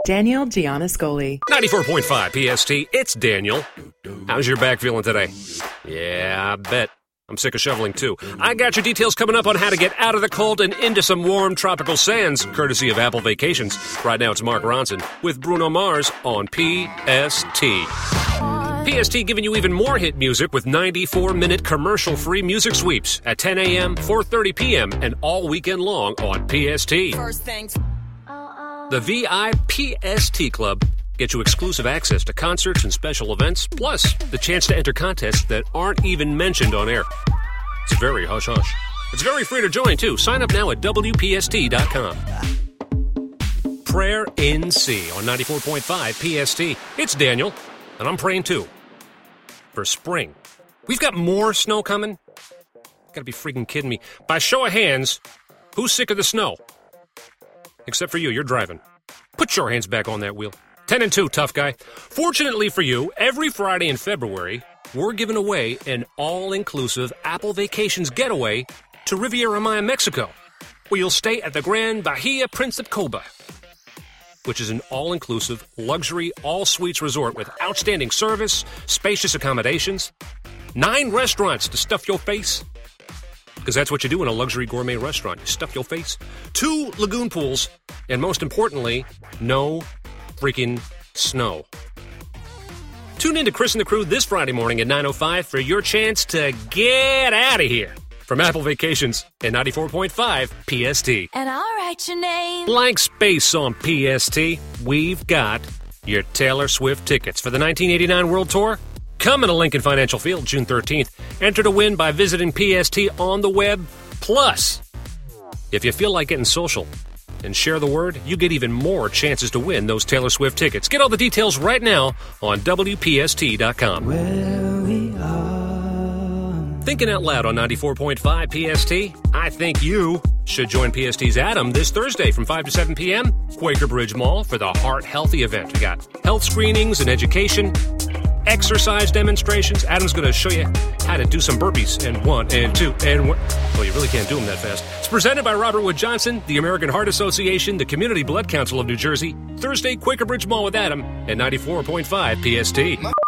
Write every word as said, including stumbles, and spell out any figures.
Daniel Gianniscoli. ninety-four point five P S T, it's Daniel. How's your back feeling today? Yeah, I bet. I'm sick of shoveling, too. I got your details coming up on how to get out of the cold and into some warm tropical sands, courtesy of Apple Vacations. Right now, it's Mark Ronson with Bruno Mars on P S T. P S T giving you even more hit music with ninety-four minute commercial-free music sweeps at ten a.m., four thirty p.m., and all weekend long on P S T. First things. The V I P S T Club gets you exclusive access to concerts and special events, plus the chance to enter contests that aren't even mentioned on air. It's very hush-hush. It's very free to join, too. Sign up now at W P S T dot com. Prayer in C on ninety-four point five P S T. It's Daniel, and I'm praying, too, for spring. We've got more snow coming? Gotta be freaking kidding me. By show of hands, who's sick of the snow? Except for you, you're driving. Put your hands back on that wheel. ten and two, tough guy. Fortunately for you, every Friday in February, we're giving away an all-inclusive Apple Vacations getaway to Riviera Maya, Mexico, where you'll stay at the Grand Bahia Principe, which is an all-inclusive, luxury, all-suites resort with outstanding service, spacious accommodations, nine restaurants to stuff your face, because that's what you do in a luxury gourmet restaurant. You stuff your face. Two lagoon pools, and most importantly, no freaking snow. Tune in to Chris and the Crew this Friday morning at nine oh five for your chance to get out of here. From Apple Vacations and ninety-four point five P S T. And I'll write your name. Like space on P S T, we've got your Taylor Swift tickets for the nineteen eighty-nine World Tour. Coming to Lincoln Financial Field June thirteenth. Enter to win by visiting P S T on the web. Plus, if you feel like getting social and share the word, you get even more chances to win those Taylor Swift tickets. Get all the details right now on W P S T dot com. Where we are. Thinking out loud on ninety-four point five P S T, I think you should join P S T's Adam this Thursday from five to seven p.m. Quaker Bridge Mall for the Heart Healthy event. We got health screenings and education, exercise demonstrations. Adam's going to show you how to do some burpees and one and two and one. Well, you really can't do them that fast. It's presented by Robert Wood Johnson, the American Heart Association, the Community Blood Council of New Jersey. Thursday, Quaker Bridge Mall with Adam at ninety-four point five P S T.